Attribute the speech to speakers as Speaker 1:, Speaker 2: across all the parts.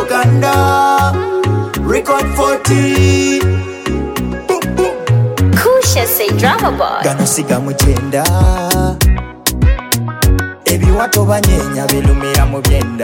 Speaker 1: Uganda Record 40
Speaker 2: Kusha say drama boy
Speaker 1: Gano siga mugenda Ebiwato banyenya bilumira mu byenda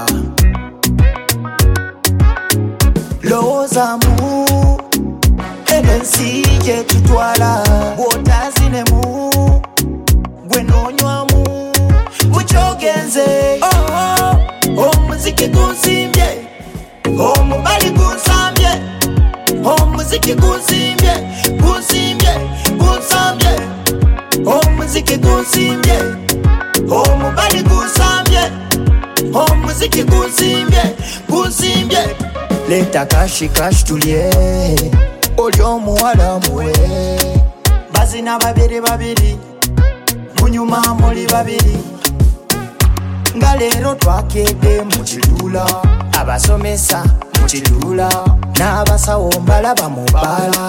Speaker 1: Lowooza mu ensi gye tutwala bw'otazinemu gwe noonywamu bukyogenze omuziki gunsimbye omubali gunsambye omuziki gunsimbye gunsimbye gunsambye omuziki gunsimbye omubali gunsambye omuziki gunsimbye gunsimbye leta kashi kashi tulye oli omuwala muwe bazina babiri babiri munyuma muli babiri nga leero twakedde mu kiduula abasomesa mu kiduula n'abasawo mbalaba mu bbaala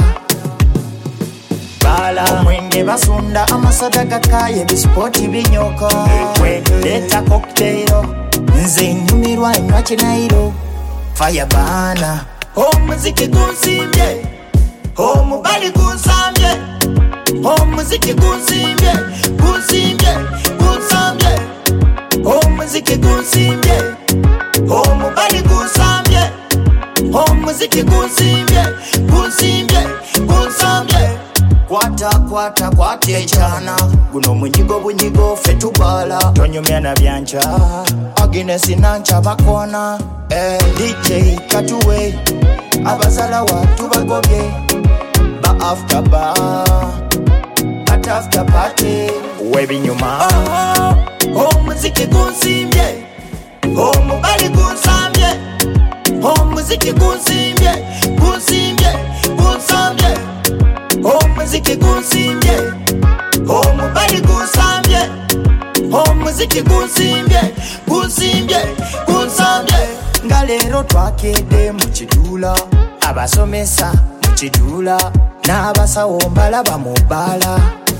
Speaker 1: omwenge basunda amasada gakaye ebisipooti binyoka leeta kokteiro nze nyumirwa enywa kinairo fayabana omuziki gunsimbye omubali gunsambye omuziki gunsimbye gunsimbye gunsambye omuziki gunsimbye omubali gunsambye omuziki gunsimbye gunsimbye gunsambye kwata kwata kwata ekyana guno munyigo bunyigo ffe tubala tonyumya na byanca Aginesi nanca bakona DJ katuwe abazalawa tubagobye ba after bar at after party webinyuma omuziki gunsimbye omubali gunsambye omuziki gunsimbye gunsimbye gunsambye omuziki gunsimbye omubali gunsambye omuziki gunsimbye gunsimbye gunsambye nga leero twakedde mu kiduula abasomesa mu kiduula n'abasawo mbalaba mu bbaala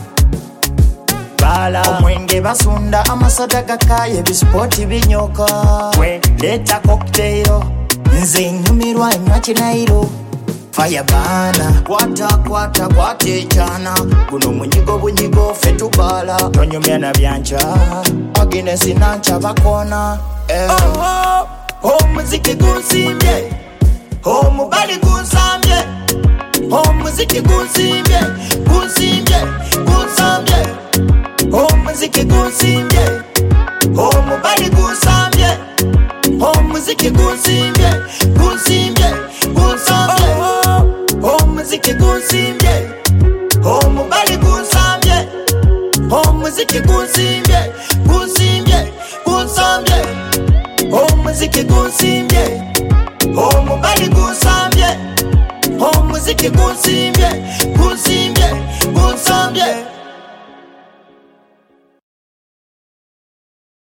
Speaker 1: omwenge basunda amasada gakaye ebisipooti binyoka leeta kokteiro nze nyumirwa enywa kinairo fayabana kwata kwata kwata ekyana guno munyigo bunyigo ffe tubala tonyumya na byanca Aginesi nanca bakona omuziki gunsimbye omubali gunsambye omuziki gunsimbye gunsimbye gunsambye omuziki gunsimbye omubali gunsambye omuziki gunsimbye gunsimbye gunsambye omuziki gunsimbye omubali gunsambye omuziki gunsimbye gunsimbye gunsambye omuziki gunsimbye omubali gunsambye omuziki gunsimbye gunsimbye gunsambye